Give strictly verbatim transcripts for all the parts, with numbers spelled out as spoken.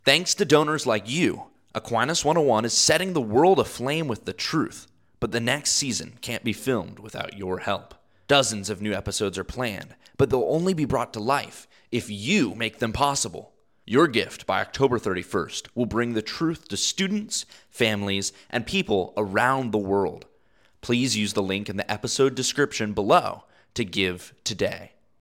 Thanks to donors like you, Aquinas one oh one is setting the world aflame with the truth, but the next season can't be filmed without your help. Dozens of new episodes are planned, but they'll only be brought to life if you make them possible. Your gift by October thirty-first will bring the truth to students, families, and people around the world. Please use the link in the episode description below to give today.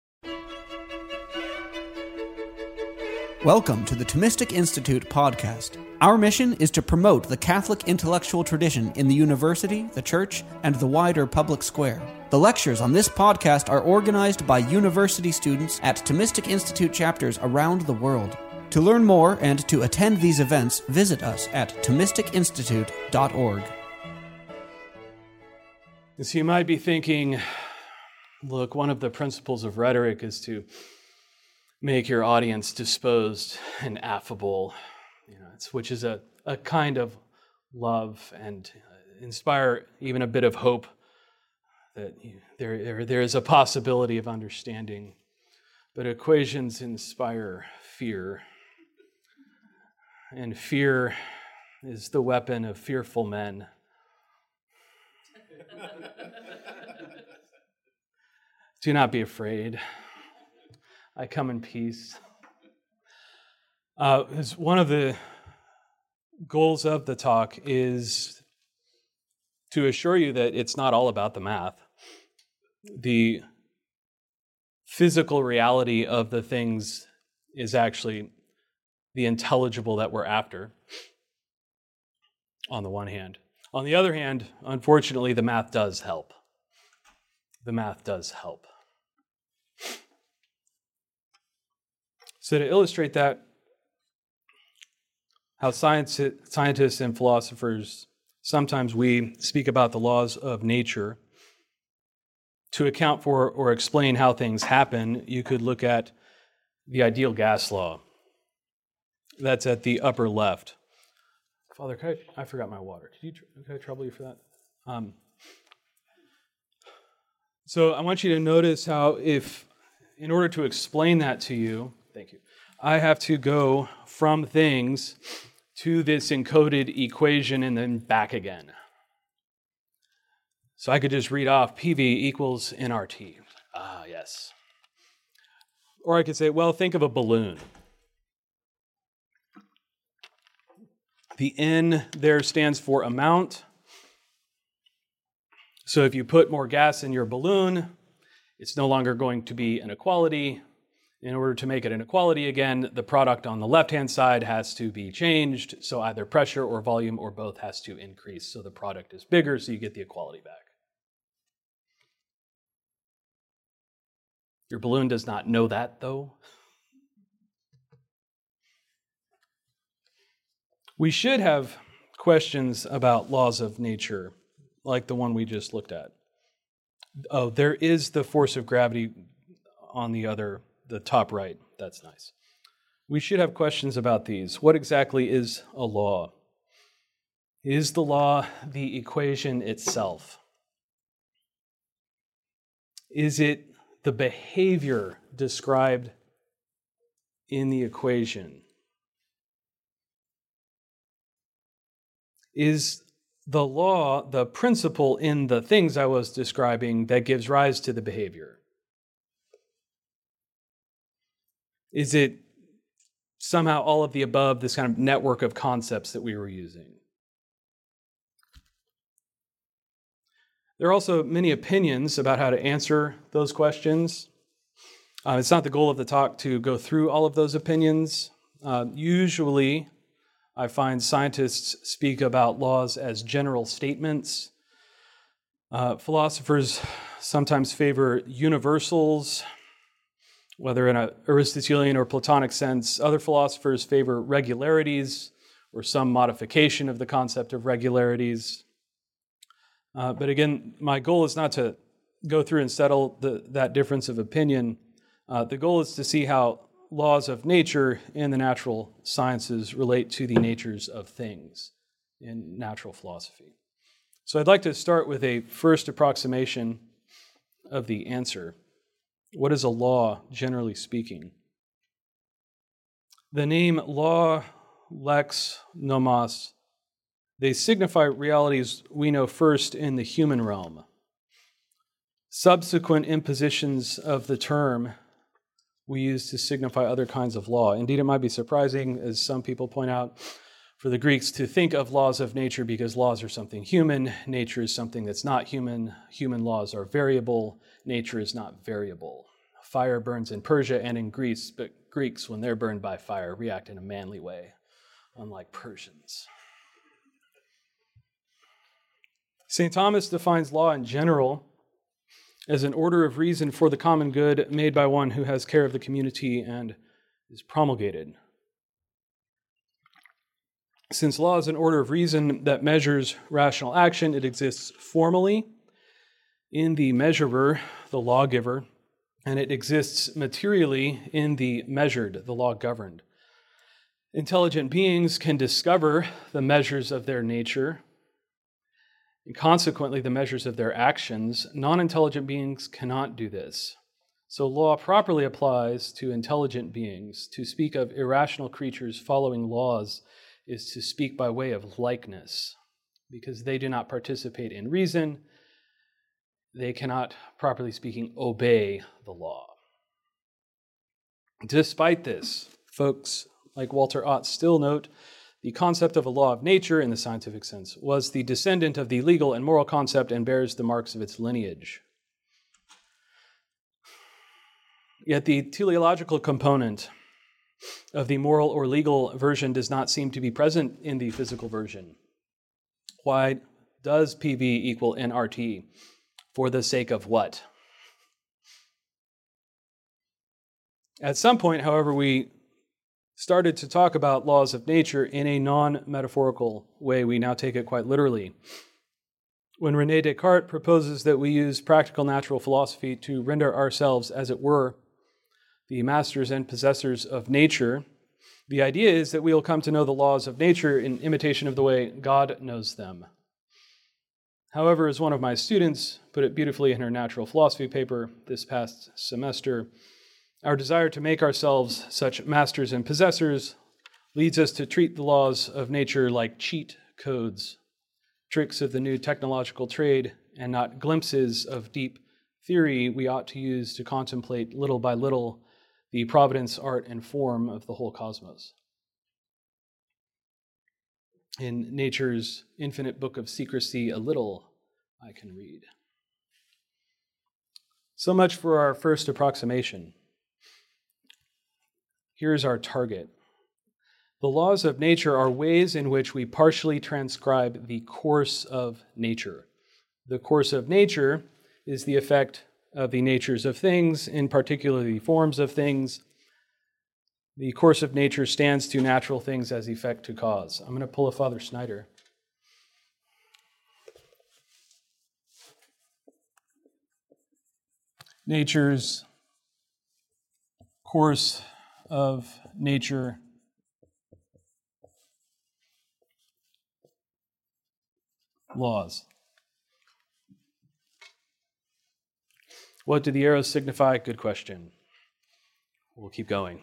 Welcome to the Thomistic Institute podcast. Our mission is to promote the Catholic intellectual tradition in the university, the church, and the wider public square. The lectures on this podcast are organized by university students at Thomistic Institute chapters around the world. To learn more and to attend these events, visit us at thomistic institute dot org. So you might be thinking, look, one of the principles of rhetoric is to make your audience disposed and affable, you know, it's, which is a, a kind of love and inspire even a bit of hope that you, there, there, there is a possibility of understanding. But equations inspire fear, and fear is the weapon of fearful men. Do not be afraid. I come in peace. Uh, one of the goals of the talk is to assure you that it's not all about the math. The physical reality of the things is actually the intelligible that we're after, on the one hand. On the other hand, unfortunately, the math does help. The math does help. So to illustrate that, how science, scientists and philosophers, sometimes we speak about the laws of nature. To account for or explain how things happen, you could look at the ideal gas law. That's at the upper left. Father, can I, I forgot my water. Could you, could I trouble you for that? Um, so I want you to notice how if, in order to explain that to you, thank you, I have to go from things to this encoded equation and then back again. So I could just read off P V equals N R T. Ah, yes. Or I could say, well, think of a balloon. The N there stands for amount. So if you put more gas in your balloon, it's no longer going to be an equality. In order to make it an equality again, the product on the left-hand side has to be changed. So either pressure or volume or both has to increase. So the product is bigger, so you get the equality back. Your balloon does not know that, though. We should have questions about laws of nature, like the one we just looked at. Oh, there is the force of gravity on the other, the top right. That's nice. We should have questions about these. What exactly is a law? Is the law the equation itself? Is it the behavior described in the equation? Is the law the principle in the things I was describing that gives rise to the behavior? Is it somehow all of the above, this kind of network of concepts that we were using? There are also many opinions about how to answer those questions. Uh, it's not the goal of the talk to go through all of those opinions. Uh, usually, I find scientists speak about laws as general statements. Uh, philosophers sometimes favor universals, whether in an Aristotelian or Platonic sense. Other philosophers favor regularities or some modification of the concept of regularities. Uh, but again, my goal is not to go through and settle the, that difference of opinion. Uh, the goal is to see how laws of nature in the natural sciences relate to the natures of things in natural philosophy. So I'd like to start with a first approximation of the answer. What is a law, generally speaking? The name law lex, nomos, they signify realities we know first in the human realm. Subsequent impositions of the term we use to signify other kinds of law. Indeed, it might be surprising, as some people point out, for the Greeks to think of laws of nature because laws are something human. Nature is something that's not human. Human laws are variable. Nature is not variable. Fire burns in Persia and in Greece, but Greeks, when they're burned by fire, react in a manly way, unlike Persians. Saint Thomas defines law in general as an order of reason for the common good made by one who has care of the community and is promulgated. Since law is an order of reason that measures rational action, it exists formally in the measurer, the lawgiver, and it exists materially in the measured, the law-governed. Intelligent beings can discover the measures of their nature, and consequently the measures of their actions. Non-intelligent beings cannot do this. So law properly applies to intelligent beings. To speak of irrational creatures following laws is to speak by way of likeness, because they do not participate in reason. They cannot, properly speaking, obey the law. Despite this, folks like Walter Ott still note the concept of a law of nature, in the scientific sense, was the descendant of the legal and moral concept and bears the marks of its lineage. Yet the teleological component of the moral or legal version does not seem to be present in the physical version. Why does P V equal N R T? For the sake of what? At some point, however, we started to talk about laws of nature in a non-metaphorical way. We now take it quite literally. When René Descartes proposes that we use practical natural philosophy to render ourselves, as it were, the masters and possessors of nature, the idea is that we will come to know the laws of nature in imitation of the way God knows them. However, as one of my students put it beautifully in her natural philosophy paper this past semester, our desire to make ourselves such masters and possessors leads us to treat the laws of nature like cheat codes, tricks of the new technological trade, and not glimpses of deep theory we ought to use to contemplate little by little the providence, art, and form of the whole cosmos. In nature's infinite book of secrecy, a little I can read. So much for our first approximation. Here's our target. The laws of nature are ways in which we partially transcribe the course of nature. The course of nature is the effect of the natures of things, in particular the forms of things. The course of nature stands to natural things as effect to cause. I'm going to pull a Father Snyder. Nature's course of nature laws. What do the arrows signify? Good question. We'll keep going.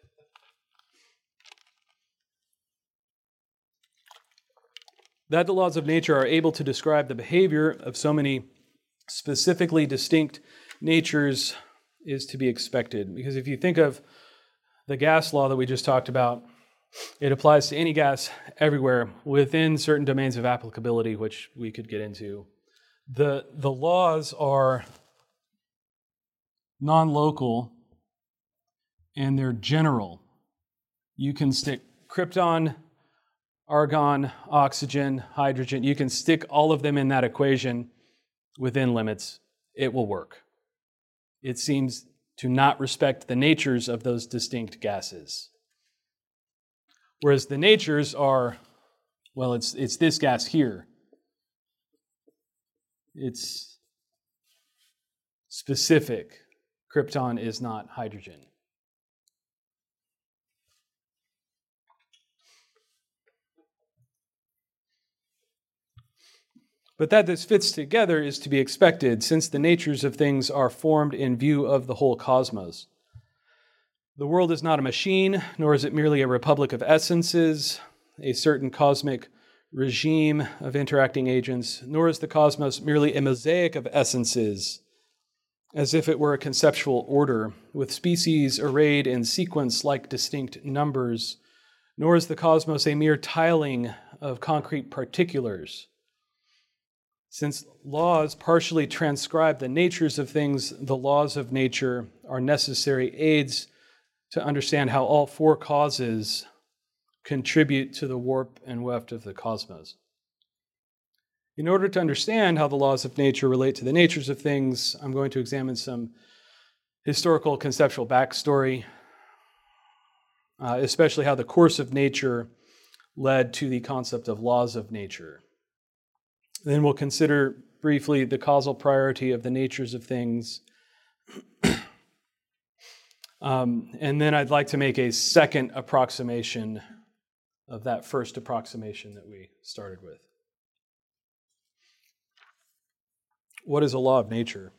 That the laws of nature are able to describe the behavior of so many specifically distinct natures is to be expected. Because if you think of the gas law that we just talked about, it applies to any gas everywhere within certain domains of applicability, which we could get into. The, the laws are non-local and they're general. You can stick krypton, argon, oxygen, hydrogen. You can stick all of them in that equation within limits. It will work. It seems to not respect the natures of those distinct gases. Whereas the natures are, well, it's it's this gas here. It's specific. Krypton is not hydrogen. But that this fits together is to be expected, since the natures of things are formed in view of the whole cosmos. The world is not a machine, nor is it merely a republic of essences, a certain cosmic regime of interacting agents, nor is the cosmos merely a mosaic of essences, as if it were a conceptual order, with species arrayed in sequence like distinct numbers, nor is the cosmos a mere tiling of concrete particulars. Since laws partially transcribe the natures of things, the laws of nature are necessary aids to understand how all four causes contribute to the warp and weft of the cosmos. In order to understand how the laws of nature relate to the natures of things, I'm going to examine some historical conceptual backstory, uh, especially how the course of nature led to the concept of laws of nature. Then we'll consider briefly the causal priority of the natures of things. um, and then I'd like to make a second approximation of that first approximation that we started with. What is a law of nature?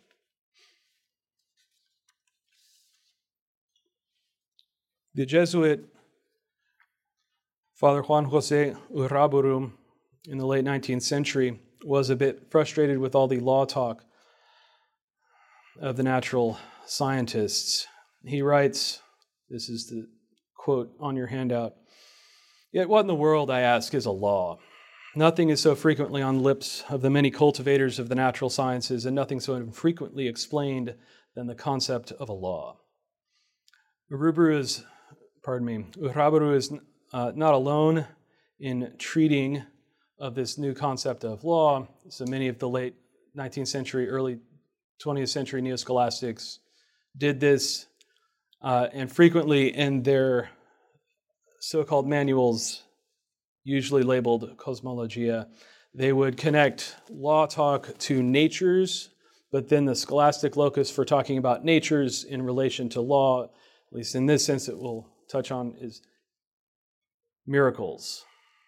The Jesuit Father Juan José Urráburu in the late nineteenth century was a bit frustrated with all the law talk of the natural scientists. He writes, this is the quote on your handout, "Yet what in the world, I ask, is a law? Nothing is so frequently on the lips of the many cultivators of the natural sciences, and nothing so infrequently explained than the concept of a law." Urráburu is, pardon me, Urráburu is uh, not alone in treating of this new concept of law. So many of the late nineteenth century, early twentieth century neo-scholastics did this, uh, and frequently in their so-called manuals, usually labeled Cosmologia, they would connect law talk to natures, but then the scholastic locus for talking about natures in relation to law, at least in this sense it will touch on, is miracles.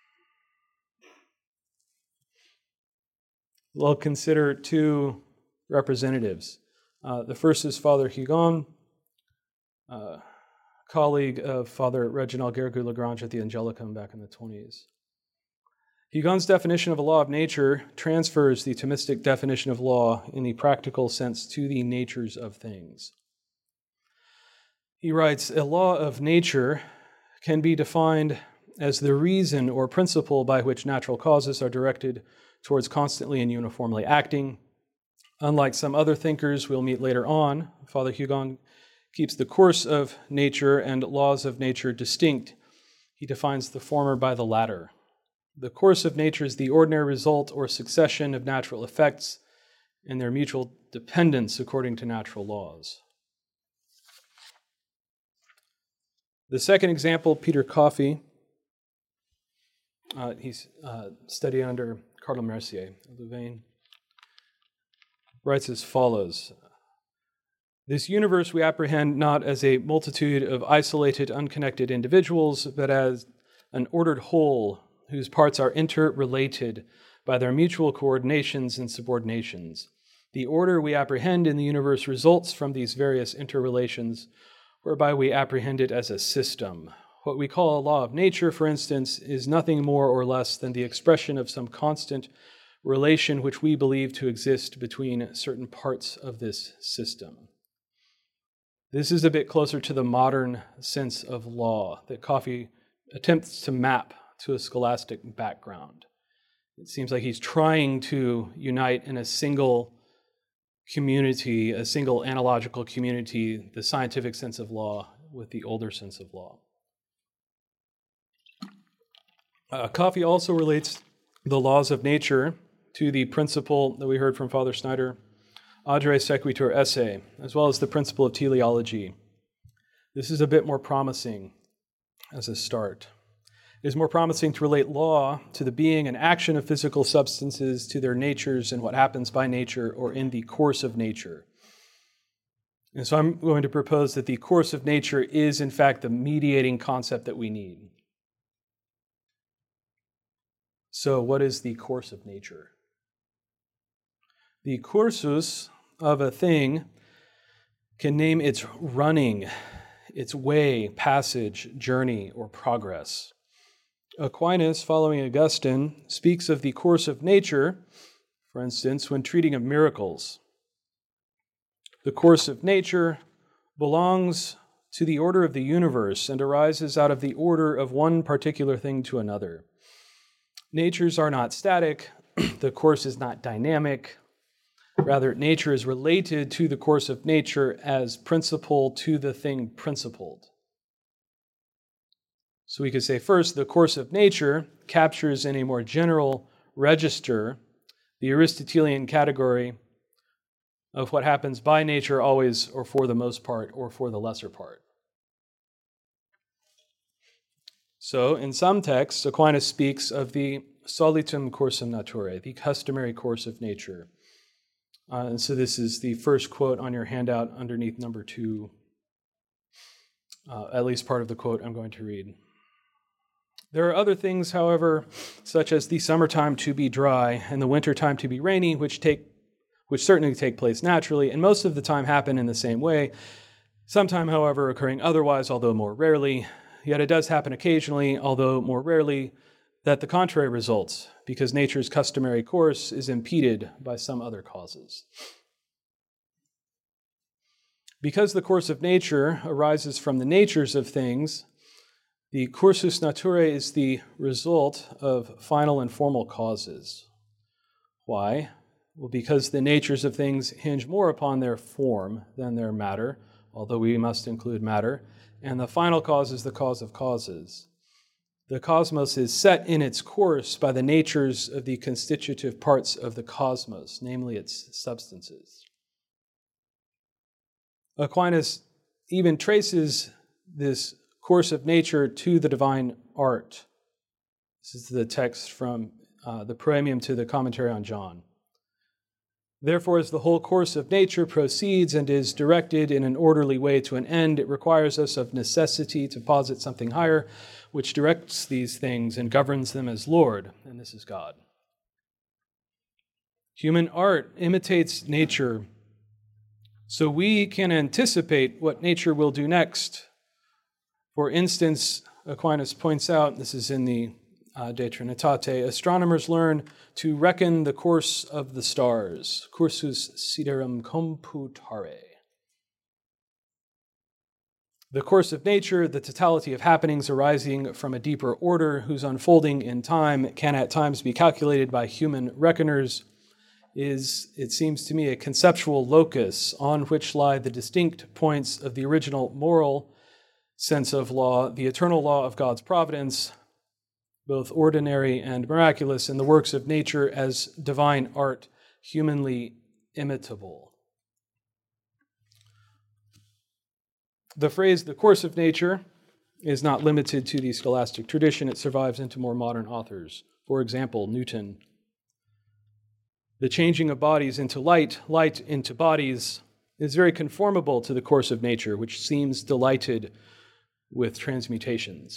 We'll consider two representatives. Uh, the first is Father Hugon, uh, colleague of Father Reginald Garrigou-Lagrange at the Angelicum back in the twenties. Hugon's definition of a law of nature transfers the Thomistic definition of law in the practical sense to the natures of things. He writes, "A law of nature can be defined as the reason or principle by which natural causes are directed towards constantly and uniformly acting. Unlike some other thinkers we'll meet later on, Father Hugon keeps the course of nature and laws of nature distinct. He defines the former by the latter. The course of nature is the ordinary result or succession of natural effects and their mutual dependence according to natural laws." The second example, Peter Coffey, uh, he's uh, studying under Cardinal Mercier of Louvain, writes as follows: "This universe we apprehend not as a multitude of isolated, unconnected individuals, but as an ordered whole whose parts are interrelated by their mutual coordinations and subordinations. The order we apprehend in the universe results from these various interrelations, whereby we apprehend it as a system. What we call a law of nature, for instance, is nothing more or less than the expression of some constant relation which we believe to exist between certain parts of this system." This is a bit closer to the modern sense of law that Coffey attempts to map to a scholastic background. It seems like he's trying to unite in a single community, a single analogical community, the scientific sense of law with the older sense of law. Uh, Coffey also relates the laws of nature to the principle that we heard from Father Snyder, Adre Sequitur Esse, as well as the principle of teleology. This is a bit more promising as a start. It is more promising to relate law to the being and action of physical substances, to their natures and what happens by nature or in the course of nature. And so I'm going to propose that the course of nature is, in fact, the mediating concept that we need. So what is the course of nature? The cursus of a thing can name its running, its way, passage, journey, or progress. Aquinas, following Augustine, speaks of the course of nature, for instance, when treating of miracles. The course of nature belongs to the order of the universe and arises out of the order of one particular thing to another. Natures are not static. The course is not dynamic. Rather, nature is related to the course of nature as principle to the thing principled. So we could say first, the course of nature captures in a more general register the Aristotelian category of what happens by nature always, or for the most part, or for the lesser part. So in some texts, Aquinas speaks of the solitum cursum naturae, the customary course of nature. Uh, and so this is the first quote on your handout underneath number two, uh, at least part of the quote I'm going to read. There are other things, however, such as the summertime to be dry and the wintertime to be rainy, which take which certainly take place naturally, and most of the time happen in the same way, sometime, however, occurring otherwise, although more rarely. Yet it does happen occasionally, although more rarely, that the contrary results, because nature's customary course is impeded by some other causes. Because the course of nature arises from the natures of things, the cursus naturae is the result of final and formal causes. Why? Well, because the natures of things hinge more upon their form than their matter, although we must include matter, and the final cause is the cause of causes. The cosmos is set in its course by the natures of the constitutive parts of the cosmos, namely its substances. Aquinas even traces this course of nature to the divine art. This is the text from uh, the Proemium to the commentary on John. Therefore, as the whole course of nature proceeds and is directed in an orderly way to an end, it requires us of necessity to posit something higher, which directs these things and governs them as Lord, and this is God. Human art imitates nature, so we can anticipate what nature will do next. For instance, Aquinas points out, this is in the uh, De Trinitate, astronomers learn to reckon the course of the stars, cursus siderum computare. The course of nature, the totality of happenings arising from a deeper order whose unfolding in time can at times be calculated by human reckoners, is, it seems to me, a conceptual locus on which lie the distinct points of the original moral sense of law, the eternal law of God's providence, both ordinary and miraculous, and the works of nature as divine art, humanly imitable. The phrase, the course of nature, is not limited to the scholastic tradition. It survives into more modern authors. For example, Newton. The changing of bodies into light, light into bodies, is very conformable to the course of nature, which seems delighted with transmutations.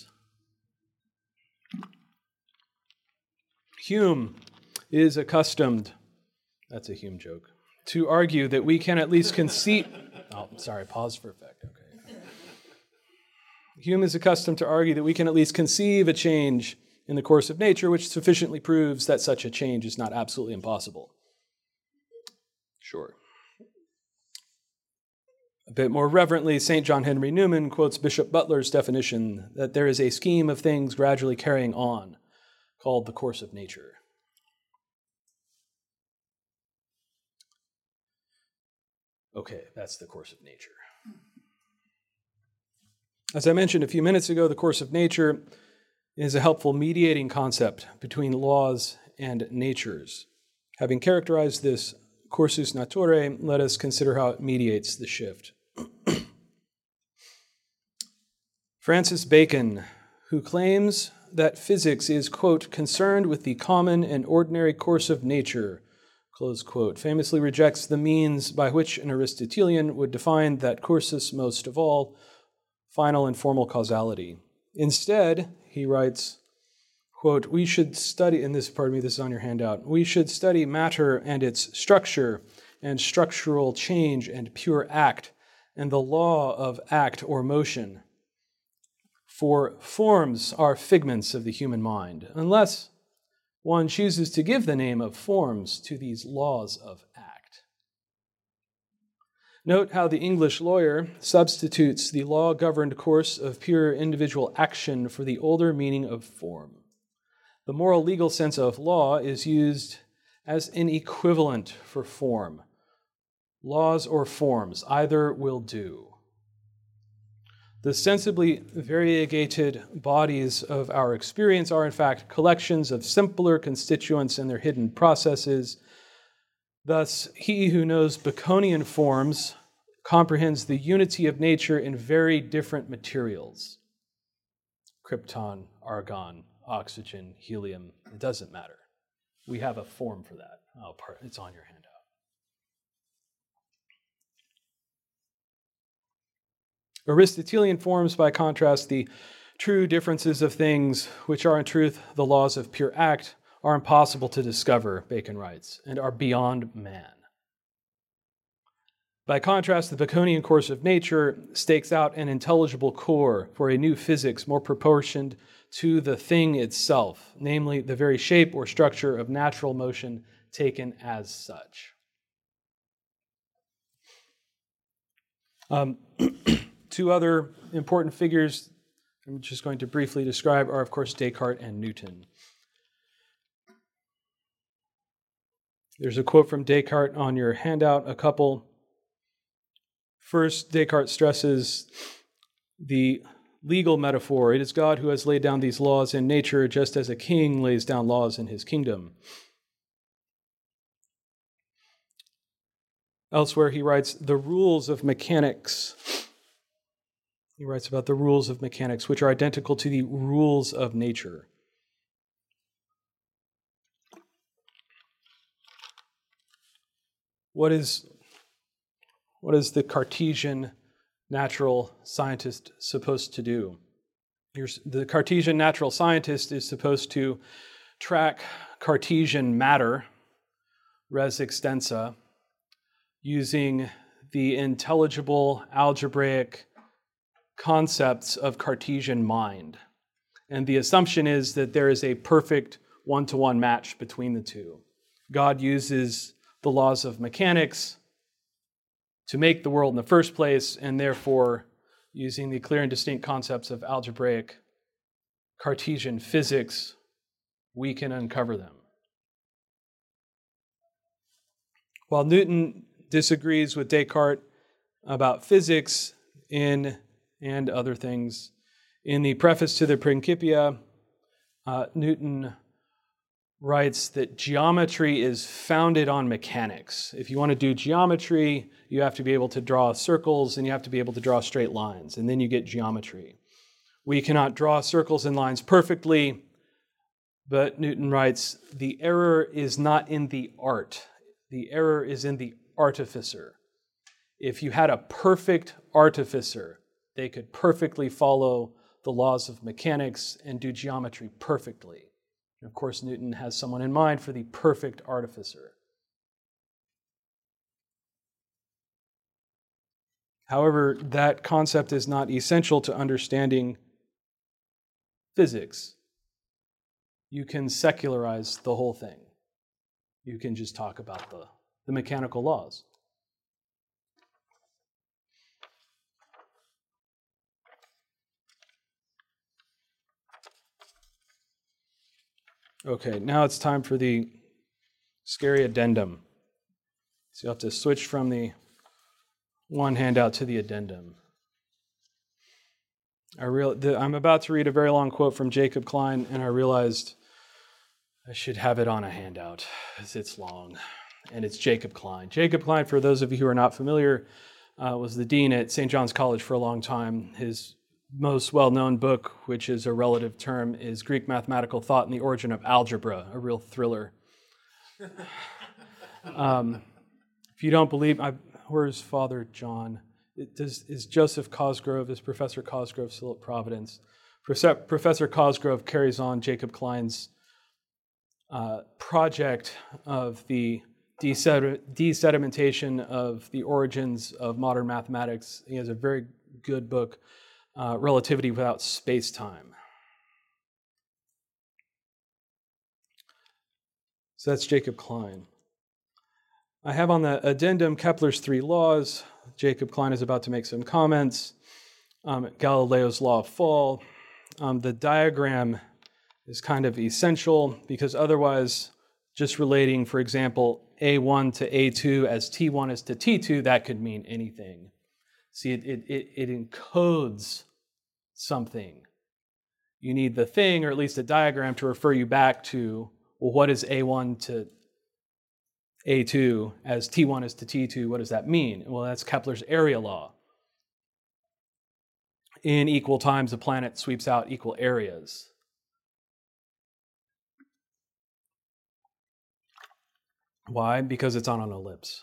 Hume is accustomed, that's a Hume joke, to argue that we can at least conceive, oh, sorry, pause for effect, okay. Hume is accustomed to argue that we can at least conceive a change in the course of nature, which sufficiently proves that such a change is not absolutely impossible. Sure. A bit more reverently, Saint John Henry Newman quotes Bishop Butler's definition that there is a scheme of things gradually carrying on, called the course of nature. Okay, that's the course of nature. As I mentioned a few minutes ago, the course of nature is a helpful mediating concept between laws and natures. Having characterized this cursus naturae, let us consider how it mediates the shift. Francis Bacon, who claims that physics is, quote, concerned with the common and ordinary course of nature, close quote, famously rejects the means by which an Aristotelian would define that cursus most of all, final and formal causality. Instead, he writes, quote, we should study, and this, pardon me, this is on your handout, we should study matter and its structure and structural change and pure act and the law of act or motion. For forms are figments of the human mind, unless one chooses to give the name of forms to these laws of act. Note how the English lawyer substitutes the law-governed course of pure individual action for the older meaning of form. The moral legal sense of law is used as an equivalent for form. Laws or forms, either will do. The sensibly variegated bodies of our experience are in fact collections of simpler constituents and their hidden processes. Thus, he who knows Baconian forms comprehends the unity of nature in very different materials. Krypton, argon, oxygen, helium, it doesn't matter. We have a form for that. Oh, it's on your handout. Aristotelian forms, by contrast, the true differences of things, which are in truth the laws of pure act, are impossible to discover, Bacon writes, and are beyond man. By contrast, the Baconian course of nature stakes out an intelligible core for a new physics more proportioned to the thing itself, namely the very shape or structure of natural motion taken as such. Um, two other important figures I'm just going to briefly describe are, of course, Descartes and Newton. There's a quote from Descartes on your handout, a couple. First, Descartes stresses the legal metaphor. It is God who has laid down these laws in nature, just as a king lays down laws in his kingdom. Elsewhere, he writes, the rules of mechanics. He writes about the rules of mechanics, which are identical to the rules of nature. What is, what is the Cartesian natural scientist supposed to do? Here's, the Cartesian natural scientist is supposed to track Cartesian matter, res extensa, using the intelligible algebraic concepts of Cartesian mind. And the assumption is that there is a perfect one-to-one match between the two. God uses the laws of mechanics to make the world in the first place, and therefore, using the clear and distinct concepts of algebraic Cartesian physics, we can uncover them. While Newton disagrees with Descartes about physics in and other things, in the preface to the Principia, uh, Newton writes that geometry is founded on mechanics. If you want to do geometry, you have to be able to draw circles and you have to be able to draw straight lines, and then you get geometry. We cannot draw circles and lines perfectly, but Newton writes, the error is not in the art. The error is in the artificer. If you had a perfect artificer, they could perfectly follow the laws of mechanics and do geometry perfectly. And of course, Newton has someone in mind for the perfect artificer. However, that concept is not essential to understanding physics. You can secularize the whole thing. You can just talk about the, the mechanical laws. Okay, now it's time for the scary addendum. So you have to switch from the one handout to the addendum. I real, the, I'm about to read a very long quote from Jacob Klein, and I realized I should have it on a handout, because it's long, and it's Jacob Klein. Jacob Klein, for those of you who are not familiar, uh, was the dean at Saint John's College for a long time. His most well-known book, which is a relative term, is Greek Mathematical Thought and the Origin of Algebra, a real thriller. um, if you don't believe, I, where's Father John? It does, is Joseph Cosgrove, is Professor Cosgrove still at Providence? Professor Cosgrove carries on Jacob Klein's uh, project of the Desedimentation of the Origins of Modern Mathematics. He has a very good book, uh, Relativity Without Space-Time. So that's Jacob Klein. I have on the addendum Kepler's three laws. Jacob Klein is about to make some comments. Um, Galileo's law of fall. Um, the diagram is kind of essential because otherwise, just relating, for example, A one to A two as T one is to T two, that could mean anything. See, it, it, it, it encodes something. You need the thing, or at least a diagram, to refer you back to, well, what is A one to A two as T one is to T two? What does that mean? Well, that's Kepler's area law. In equal times, a planet sweeps out equal areas. Why? Because it's on an ellipse.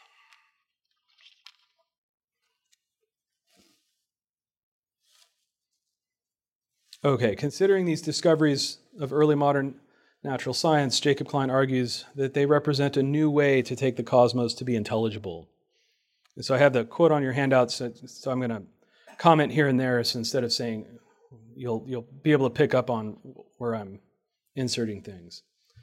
Okay, considering these discoveries of early modern natural science, Jacob Klein argues that they represent a new way to take the cosmos to be intelligible. And so I have the quote on your handouts, so I'm going to comment here and there, so instead of saying, you'll, you'll be able to pick up on where I'm inserting things.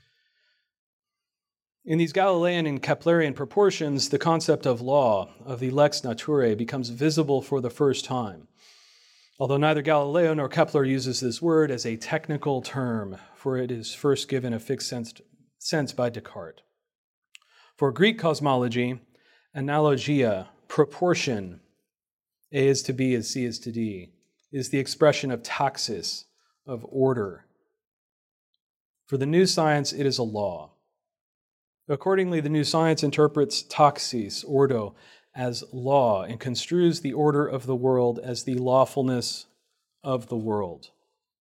In these Galilean and Keplerian proportions, the concept of law, of the lex naturae, becomes visible for the first time. Although neither Galileo nor Kepler uses this word as a technical term, for it is first given a fixed sense, sense by Descartes. For Greek cosmology, analogia, proportion, A is to B as C is to D, is the expression of taxis, of order. For the new science, it is a law. Accordingly, the new science interprets taxis, ordo, as law and construes the order of the world as the lawfulness of the world.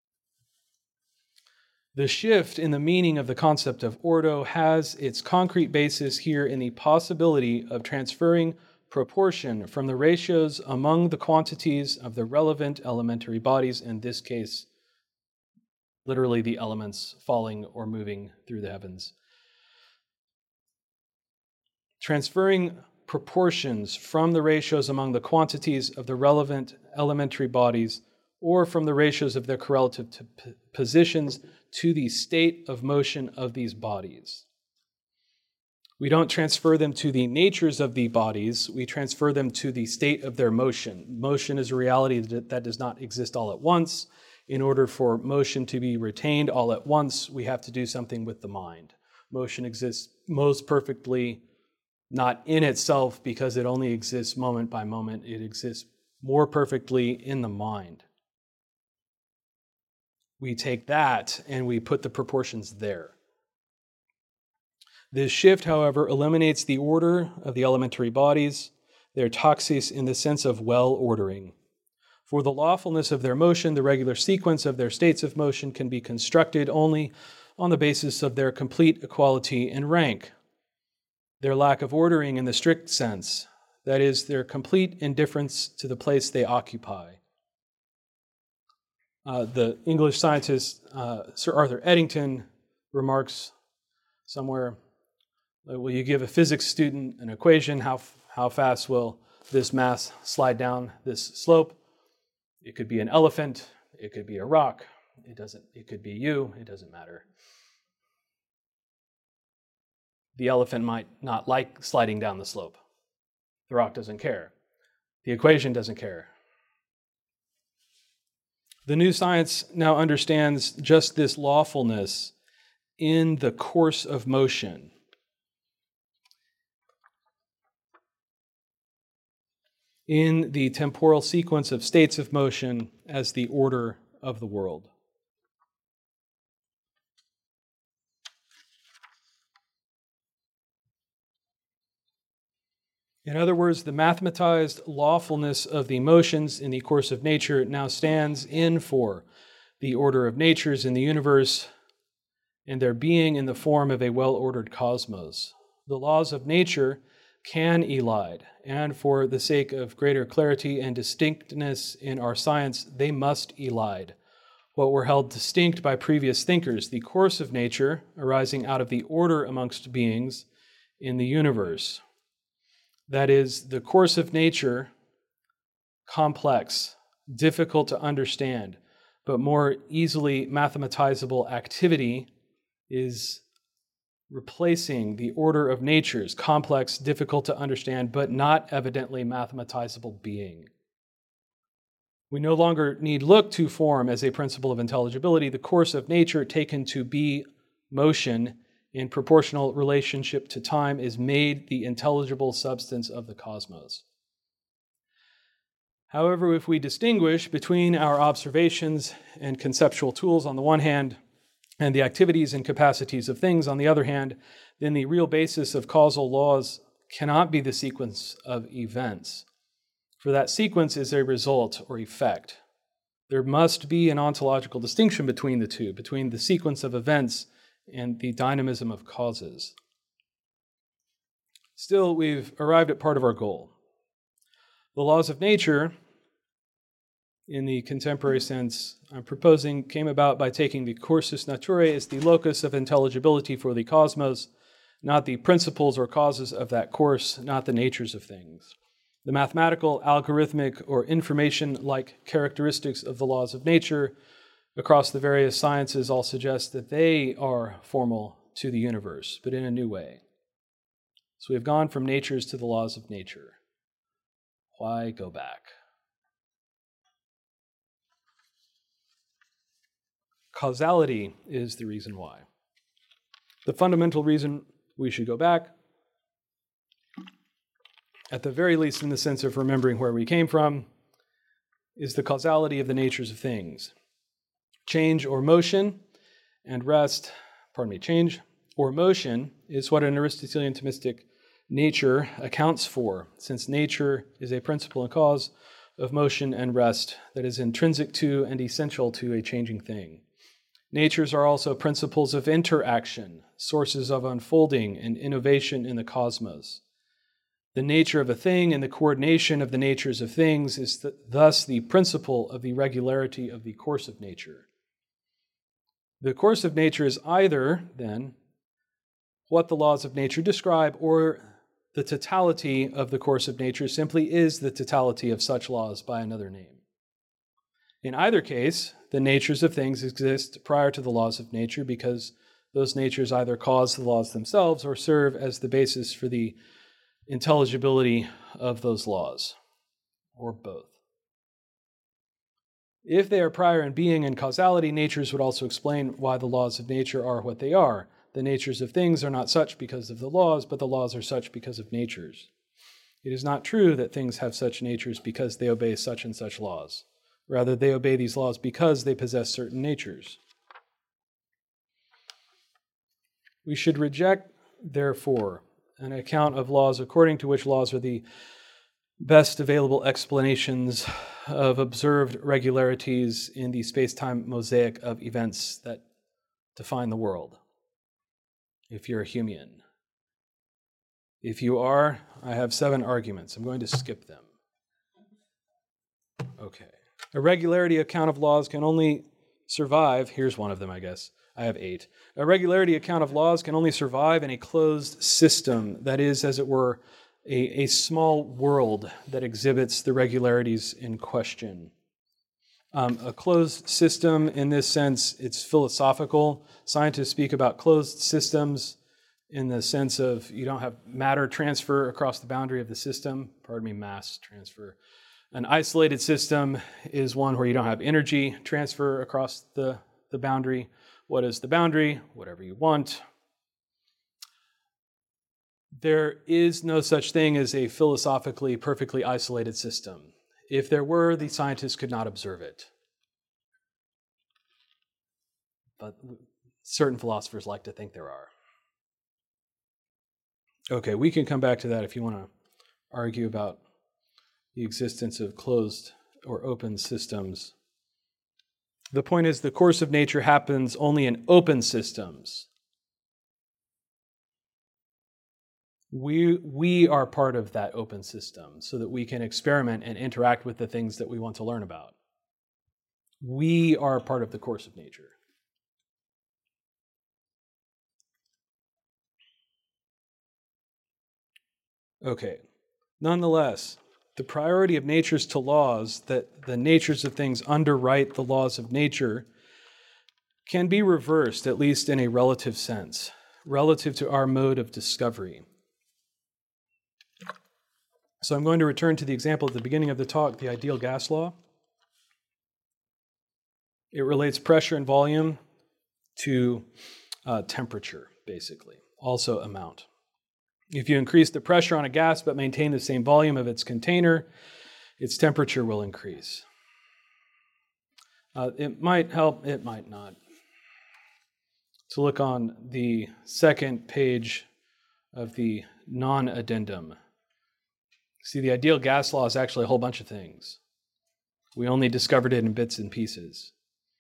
The shift in the meaning of the concept of ordo has its concrete basis here in the possibility of transferring proportion from the ratios among the quantities of the relevant elementary bodies, in this case, literally the elements falling or moving through the heavens. Transferring proportions from the ratios among the quantities of the relevant elementary bodies or from the ratios of their correlative p- positions to the state of motion of these bodies. We don't transfer them to the natures of the bodies, we transfer them to the state of their motion. Motion is a reality that does not exist all at once. In order for motion to be retained all at once, we have to do something with the mind. Motion exists most perfectly not in itself because it only exists moment by moment. It exists more perfectly in the mind. We take that and we put the proportions there. This shift, however, eliminates the order of the elementary bodies, their taxis in the sense of well-ordering. For the lawfulness of their motion, the regular sequence of their states of motion can be constructed only on the basis of their complete equality in rank. Their lack of ordering in the strict sense, that is, their complete indifference to the place they occupy. Uh, the English scientist uh, Sir Arthur Eddington remarks somewhere, will you give a physics student an equation, how, how fast will this mass slide down this slope? It could be an elephant, it could be a rock, it doesn't, it could be you, it doesn't matter. The elephant might not like sliding down the slope. The rock doesn't care. The equation doesn't care. The new science now understands just this lawfulness in the course of motion. In the temporal sequence of states of motion as the order of the world. In other words, the mathematized lawfulness of the motions in the course of nature now stands in for the order of natures in the universe and their being in the form of a well-ordered cosmos. The laws of nature can elide, and for the sake of greater clarity and distinctness in our science, they must elide what were held distinct by previous thinkers, the course of nature arising out of the order amongst beings in the universe. That is, the course of nature, complex, difficult to understand, but more easily mathematizable activity, is replacing the order of nature's complex, difficult to understand, but not evidently mathematizable being. We no longer need look to form as a principle of intelligibility. The course of nature taken to be motion in proportional relationship to time is made the intelligible substance of the cosmos. However, if we distinguish between our observations and conceptual tools on the one hand, and the activities and capacities of things on the other hand, then the real basis of causal laws cannot be the sequence of events. For that sequence is a result or effect. There must be an ontological distinction between the two, between the sequence of events and the dynamism of causes. Still, we've arrived at part of our goal. The laws of nature, in the contemporary sense I'm proposing, came about by taking the cursus naturae as the locus of intelligibility for the cosmos, not the principles or causes of that course, not the natures of things. The mathematical, algorithmic, or information-like characteristics of the laws of nature across the various sciences all suggest that they are formal to the universe, but in a new way. So we have gone from natures to the laws of nature. Why go back? Causality is the reason why. The fundamental reason we should go back, at the very least in the sense of remembering where we came from, is the causality of the natures of things. Change or motion and rest, pardon me, change or motion is what an Aristotelian Thomistic nature accounts for, since nature is a principle and cause of motion and rest that is intrinsic to and essential to a changing thing. Natures are also principles of interaction, sources of unfolding and innovation in the cosmos. The nature of a thing and the coordination of the natures of things is th- thus the principle of the regularity of the course of nature. The course of nature is either, then, what the laws of nature describe, or the totality of the course of nature simply is the totality of such laws by another name. In either case, the natures of things exist prior to the laws of nature because those natures either cause the laws themselves or serve as the basis for the intelligibility of those laws, or both. If they are prior in being and causality, natures would also explain why the laws of nature are what they are. The natures of things are not such because of the laws, but the laws are such because of natures. It is not true that things have such natures because they obey such and such laws. Rather, they obey these laws because they possess certain natures. We should reject, therefore, an account of laws according to which laws are the best available explanations of observed regularities in the space-time mosaic of events that define the world. If you're a Humean. If you are, I have seven arguments. I'm going to skip them. Okay. A regularity account of laws can only survive, here's one of them, I guess. I have eight. A regularity account of laws can only survive in a closed system, that is, as it were, a, a small world that exhibits the regularities in question. Um, a closed system, in this sense, it's philosophical. Scientists speak about closed systems in the sense of you don't have matter transfer across the boundary of the system. Pardon me, mass transfer. An isolated system is one where you don't have energy transfer across the, the boundary. What is the boundary? Whatever you want. There is no such thing as a philosophically perfectly isolated system. If there were, the scientists could not observe it. But certain philosophers like to think there are. Okay, we can come back to that if you want to argue about the existence of closed or open systems. The point is, the course of nature happens only in open systems. We, we are part of that open system so that we can experiment and interact with the things that we want to learn about. We are part of the course of nature. Okay. Nonetheless, the priority of natures to laws, that the natures of things underwrite the laws of nature, can be reversed, at least in a relative sense, relative to our mode of discovery. So I'm going to return to the example at the beginning of the talk, the ideal gas law. It relates pressure and volume to uh, temperature, basically, also amount. If you increase the pressure on a gas but maintain the same volume of its container, its temperature will increase. Uh, it might help, it might not. To look on the second page of the non-addendum. See, the ideal gas law is actually a whole bunch of things. We only discovered it in bits and pieces.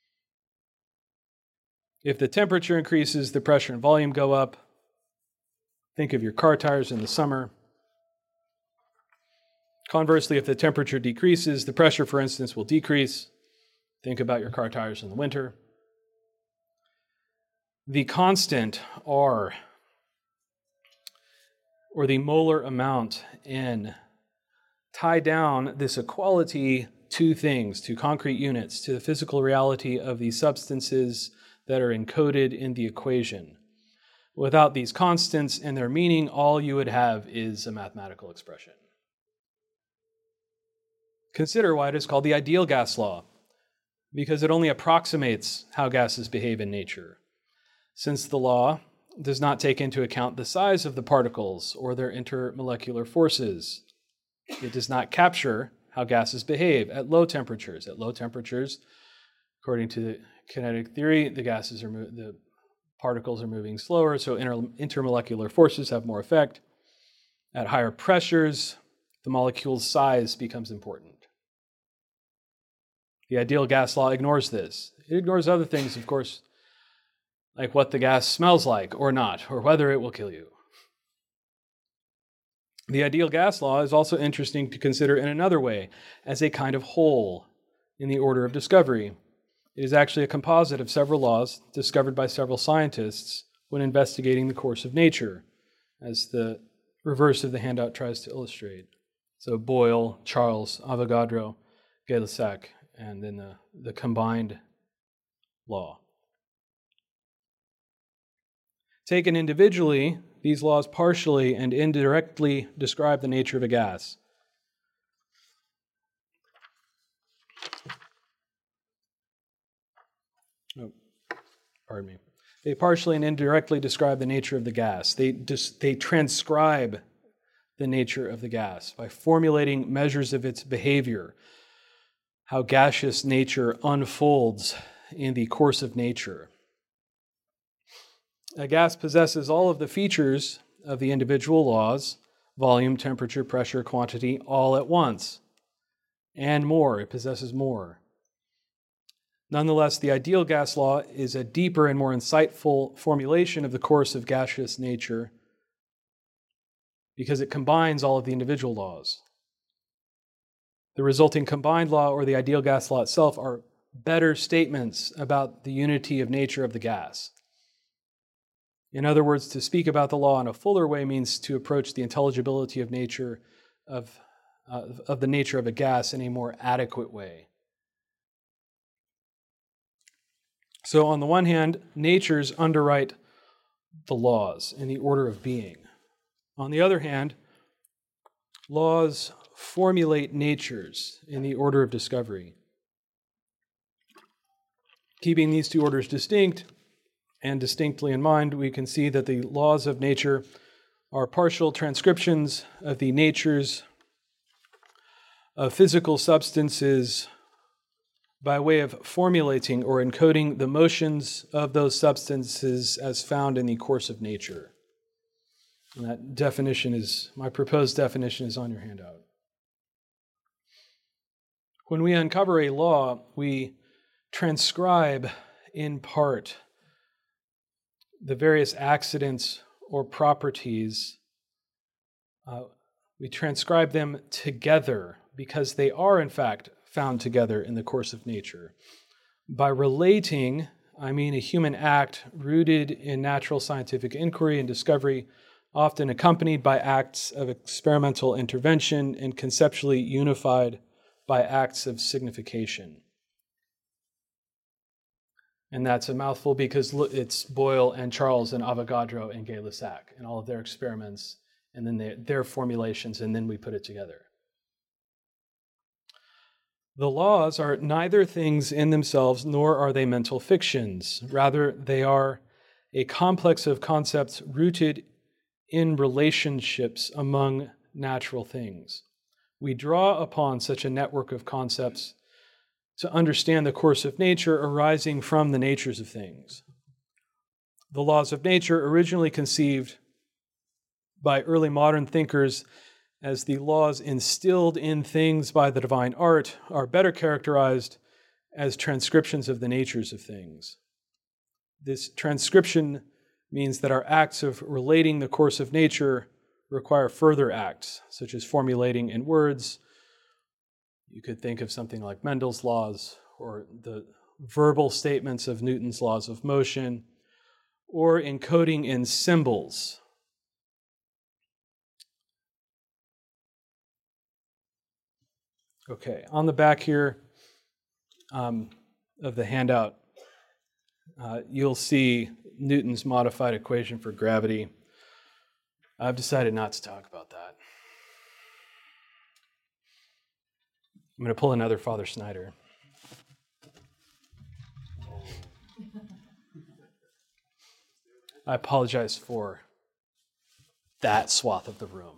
If the temperature increases, the pressure and volume go up. Think of your car tires in the summer. Conversely, if the temperature decreases, the pressure, for instance, will decrease. Think about your car tires in the winter. The constant R, or the molar amount N, tie down this equality to things, to concrete units, to the physical reality of the substances that are encoded in the equation. Without these constants and their meaning, all you would have is a mathematical expression. Consider why it is called the ideal gas law, because it only approximates how gases behave in nature. Since the law does not take into account the size of the particles or their intermolecular forces, it does not capture how gases behave at low temperatures. At low temperatures, according to the kinetic theory, the gases are mo- the particles are moving slower, so inter- intermolecular forces have more effect. At higher pressures, the molecule's size becomes important. The ideal gas law ignores this. It ignores other things, of course, like what the gas smells like or not, or whether it will kill you. The ideal gas law is also interesting to consider in another way, as a kind of whole in the order of discovery. It is actually a composite of several laws discovered by several scientists when investigating the course of nature, as the reverse of the handout tries to illustrate. So Boyle, Charles, Avogadro, Gay-Lussac, and then the, the combined law. Taken individually, these laws partially and indirectly describe the nature of a gas. Oh, pardon me. They partially and indirectly describe the nature of the gas. They, dis- they transcribe the nature of the gas by formulating measures of its behavior, how gaseous nature unfolds in the course of nature. A gas possesses all of the features of the individual laws, volume, temperature, pressure, quantity, all at once, and more. It possesses more. Nonetheless, the ideal gas law is a deeper and more insightful formulation of the course of gaseous nature because it combines all of the individual laws. The resulting combined law, or the ideal gas law itself, are better statements about the unity of nature of the gas. In other words, to speak about the law in a fuller way means to approach the intelligibility of nature of, uh, of the nature of a gas in a more adequate way. So on the one hand, natures underwrite the laws in the order of being. On the other hand, laws formulate natures in the order of discovery. Keeping these two orders distinct and distinctly in mind, we can see that the laws of nature are partial transcriptions of the natures of physical substances by way of formulating or encoding the motions of those substances as found in the course of nature. And that definition is, my proposed definition is on your handout. When we uncover a law, we transcribe in part the various accidents or properties. Uh, we transcribe them together because they are, in fact, found together in the course of nature. By relating, I mean a human act rooted in natural scientific inquiry and discovery often accompanied by acts of experimental intervention and conceptually unified by acts of signification. And that's a mouthful because it's Boyle and Charles and Avogadro and Gay-Lussac and all of their experiments, and then they, their formulations, and then we put it together. The laws are neither things in themselves, nor are they mental fictions. Rather, they are a complex of concepts rooted in relationships among natural things. We draw upon such a network of concepts to understand the course of nature arising from the natures of things. The laws of nature, originally conceived by early modern thinkers as the laws instilled in things by the divine art, are better characterized as transcriptions of the natures of things. This transcription means that our acts of relating the course of nature require further acts, such as formulating in words. You could think of something like Mendel's laws, or the verbal statements of Newton's laws of motion, or encoding in symbols. Okay, on the back here um, of the handout, uh, you'll see Newton's modified equation for gravity. I've decided not to talk about that. I'm going to pull another Father Snyder. I apologize for that swath of the room.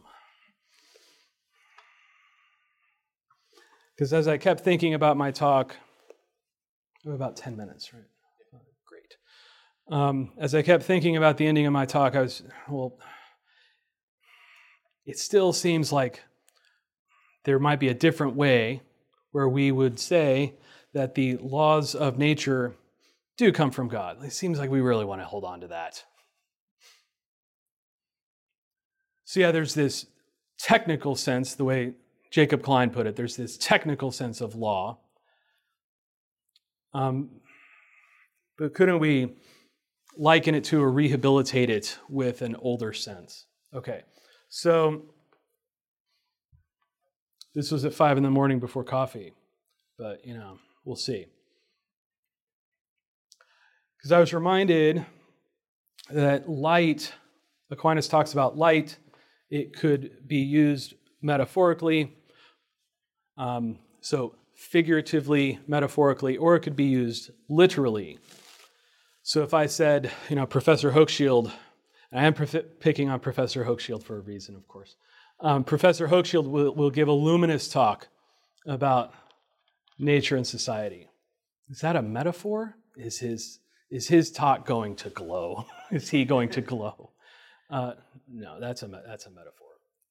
Because as I kept thinking about my talk, oh, about ten minutes, right? Great. Um, as I kept thinking about the ending of my talk, I was, well, it still seems like there might be a different way where we would say that the laws of nature do come from God. It seems like we really want to hold on to that. So yeah, there's this technical sense, the way Jacob Klein put it, there's this technical sense of law. Um, but couldn't we liken it to or rehabilitate it with an older sense? Okay, so this was at five in the morning before coffee, but, you know, we'll see. Because I was reminded that light, Aquinas talks about light, it could be used metaphorically, um, so figuratively, metaphorically, or it could be used literally. So if I said, you know, Professor Hochschild, and I am prof- picking on Professor Hochschild for a reason, of course. Um, Professor Hochschild will, will give a luminous talk about nature and society. Is that a metaphor? Is his is his talk going to glow? Is he going to glow? Uh, no, that's a that's a metaphor.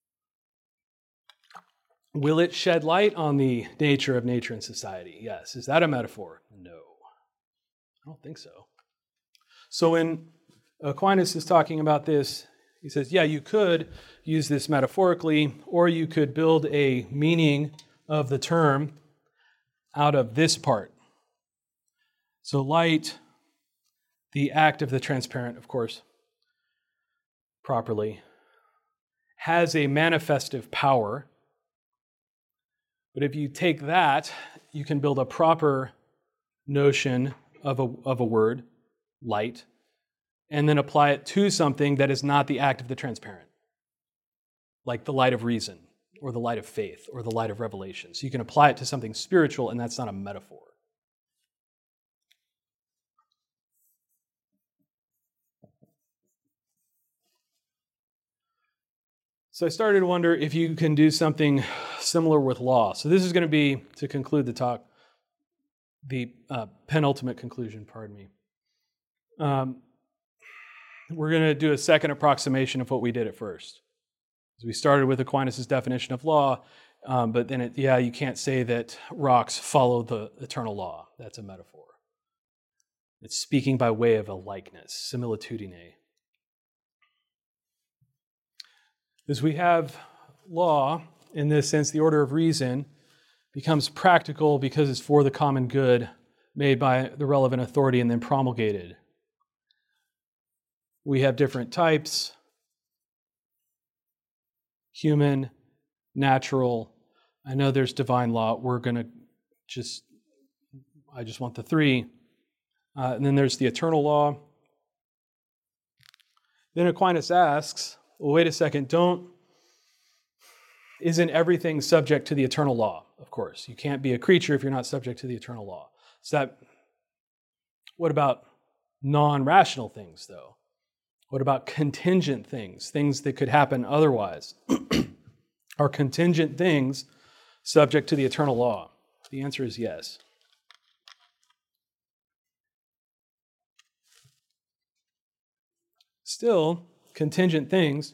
Will it shed light on the nature of nature and society? Yes. Is that a metaphor? No. I don't think so. So when Aquinas is talking about this, he says, yeah, you could use this metaphorically, or you could build a meaning of the term out of this part. So light, the act of the transparent, of course, properly, has a manifestive power. But if you take that, you can build a proper notion of a, of a word, light, and then apply it to something that is not the act of the transparent, like the light of reason, or the light of faith, or the light of revelation. So you can apply it to something spiritual, and that's not a metaphor. So I started to wonder if you can do something similar with law. So this is going to be, to conclude the talk, the uh, penultimate conclusion, pardon me. Um, we're going to do a second approximation of what we did at first. So we started with Aquinas' definition of law, um, but then, it, yeah, you can't say that rocks follow the eternal law. That's a metaphor. It's speaking by way of a likeness, similitudine. As we have law, in this sense, the order of reason becomes practical because it's for the common good, made by the relevant authority and then promulgated. We have different types. human, natural. I know there's divine law. We're going to just, I just want the three. Uh, and then there's the eternal law. Then Aquinas asks, well, wait a second, don't, isn't everything subject to the eternal law? Of course, you can't be a creature if you're not subject to the eternal law. So that, what about non-rational things, though? What about contingent things, things that could happen otherwise? Are contingent things subject to the eternal law? The answer is yes. Still, contingent things.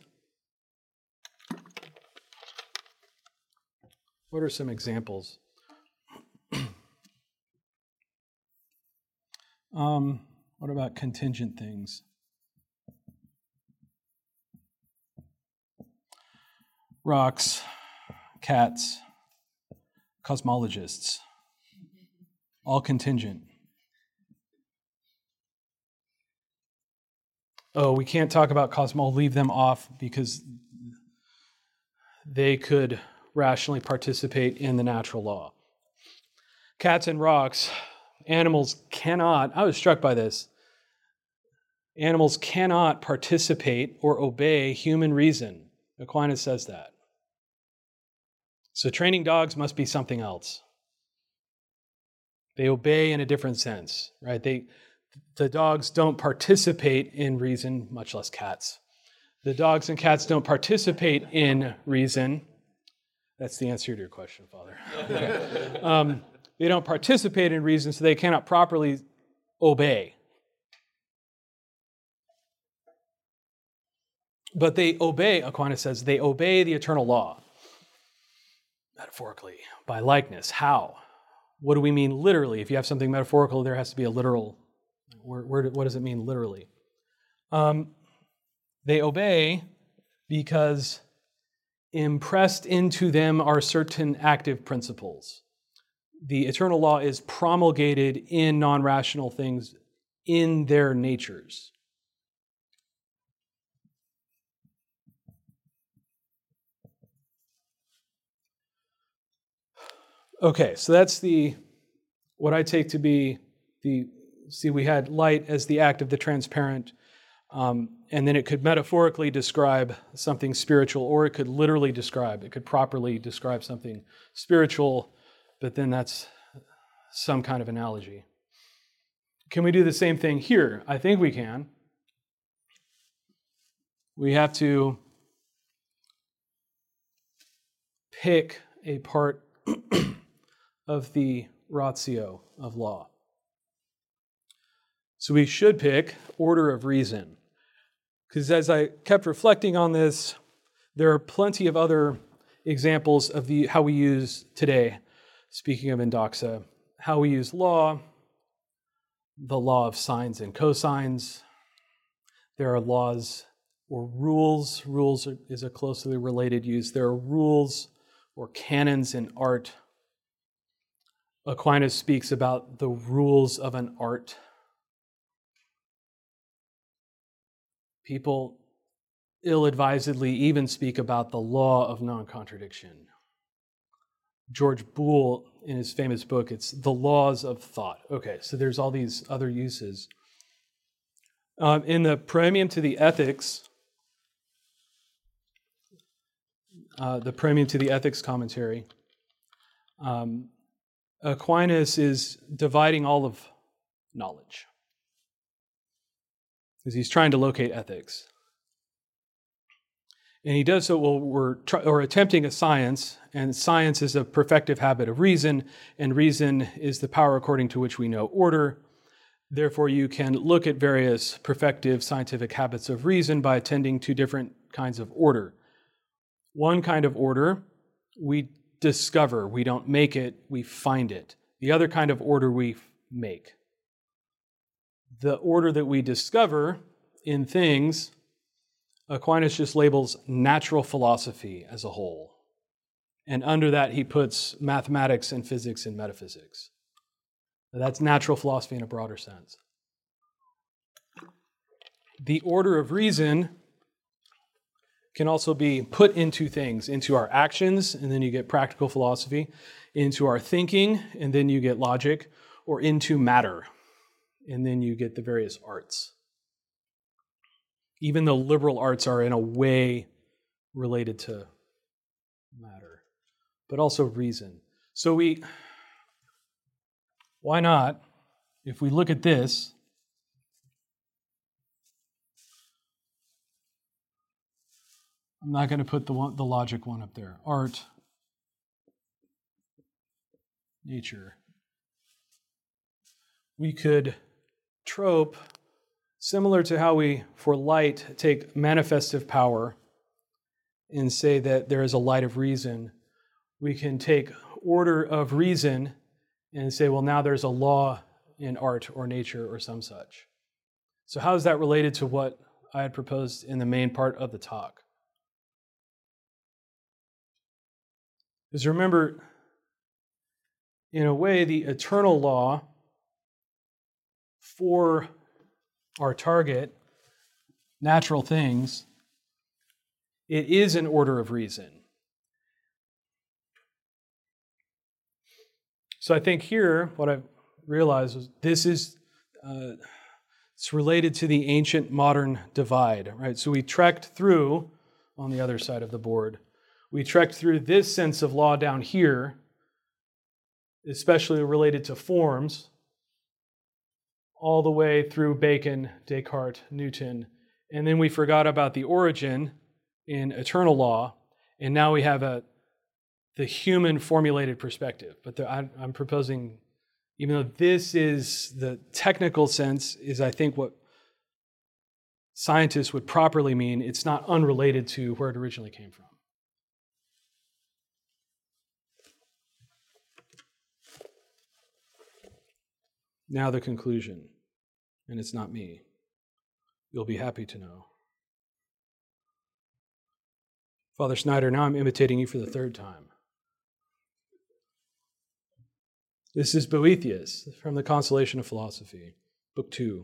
What are some examples? um, what about contingent things? Rocks, cats, cosmologists, all contingent. Oh, we can't talk about cosmology, leave them off because they could rationally participate in the natural law. Cats and rocks, animals cannot, I was struck by this, animals cannot participate or obey human reason. Aquinas says that. So training dogs must be something else. They obey in a different sense, right? They, the dogs don't participate in reason, much less cats. The dogs and cats don't participate in reason. That's the answer to your question, Father. um, they don't participate in reason, so they cannot properly obey. But they obey, Aquinas says, they obey the eternal law. Metaphorically, by likeness. How? What do we mean literally? If you have something metaphorical, there has to be a literal. Where, where, what does it mean literally? Um, they obey because impressed into them are certain active principles. The eternal law is promulgated in non-rational things in their natures. Okay, so that's the, what I take to be the, see, we had light as the act of the transparent, um, and then it could metaphorically describe something spiritual, or it could literally describe, it could properly describe something spiritual, but then that's some kind of analogy. Can we do the same thing here? I think we can. We have to pick a part of the ratio of law. So we should pick order of reason. Because as I kept reflecting on this, there are plenty of other examples of the how we use today, speaking of indoxa, how we use law, the law of sines and cosines. There are laws or rules. Rules are, is a closely related use. There are rules or canons in art. Aquinas speaks about the rules of an art. People ill-advisedly even speak about the law of non-contradiction. George Boole, in his famous book, it's The Laws of Thought. Okay, so there's all these other uses. Um, in the Premium to the Ethics, uh, the Premium to the Ethics commentary, um, Aquinas is dividing all of knowledge because he's trying to locate ethics. And he does so, well, we're try, or attempting a science, and science is a perfective habit of reason, and reason is the power according to which we know order. Therefore, you can look at various perfective scientific habits of reason by attending to different kinds of order. One kind of order, we discover. We don't make it, we find it. The other kind of order we make. The order that we discover in things, Aquinas just labels natural philosophy as a whole. And under that, he puts mathematics and physics and metaphysics. That's natural philosophy in a broader sense. The order of reason can also be put into things, into our actions, and then you get practical philosophy, into our thinking, and then you get logic, or into matter, and then you get the various arts. Even the liberal arts are in a way related to matter, but also reason. So we, why not, if we look at this, I'm not going to put the one, the logic one up there. Art, nature. We could trope, similar to how we, for light, take manifestive power and say that there is a light of reason. We can take order of reason and say, well, now there's a law in art or nature or some such. So how is that related to what I had proposed in the main part of the talk? Because remember, in a way, the eternal law for our target, natural things, it is an order of reason. So I think here, what I've realized is this is, uh, it's related to the ancient modern divide, right? So we trekked through, on the other side of the board, we trekked through this sense of law down here, especially related to forms, all the way through Bacon, Descartes, Newton, and then we forgot about the origin in eternal law, and now we have a the human formulated perspective. But the, I, I'm proposing, even though this is the technical sense, is I think what scientists would properly mean, it's not unrelated to where it originally came from. Now the conclusion, and it's not me. You'll be happy to know. Father Snyder, now I'm imitating you for the third time. This is Boethius from the Consolation of Philosophy, Book two.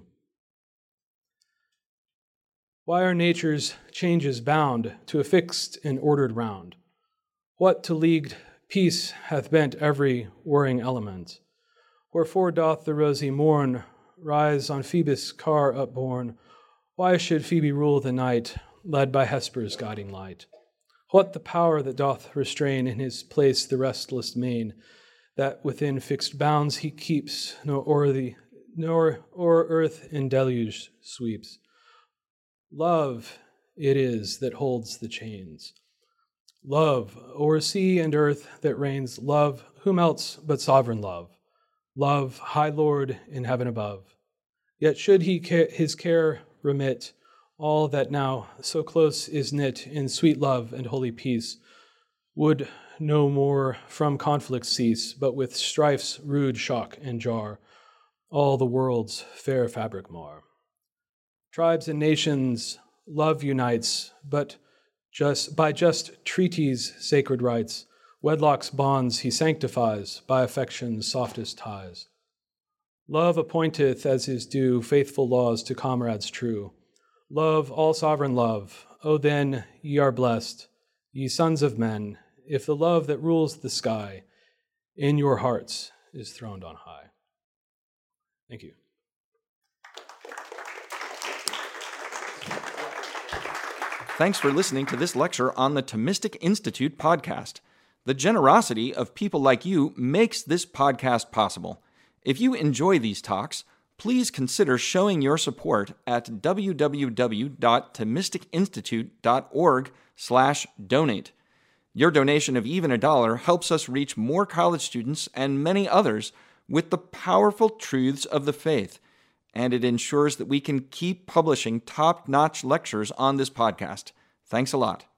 Why are nature's changes bound to a fixed and ordered round? What to leagued peace hath bent every warring element? Wherefore doth the rosy morn rise on Phoebus' car upborne? Why should Phoebe rule the night, led by Hesper's guiding light? What the power that doth restrain in his place the restless main, that within fixed bounds he keeps, nor o'er the nor o'er earth in deluge sweeps? Love it is that holds the chains. Love o'er sea and earth that reigns. Love, whom else but sovereign love? Love, high Lord in heaven above. Yet should he ca- his care remit, all that now so close is knit in sweet love and holy peace, would no more from conflict cease, but with strife's rude shock and jar, all the world's fair fabric mar. Tribes and nations love unites, but just by just treaties sacred rights, wedlock's bonds he sanctifies by affection's softest ties. Love appointeth as his due faithful laws to comrades true. Love, all sovereign love, O then ye are blessed, ye sons of men, if the love that rules the sky in your hearts is throned on high. Thank you. Thanks for listening to this lecture on the Thomistic Institute podcast. The generosity of people like you makes this podcast possible. If you enjoy these talks, please consider showing your support at w w w dot thomistic institute dot org slash donate. Your donation of even a dollar helps us reach more college students and many others with the powerful truths of the faith, and it ensures that we can keep publishing top-notch lectures on this podcast. Thanks a lot.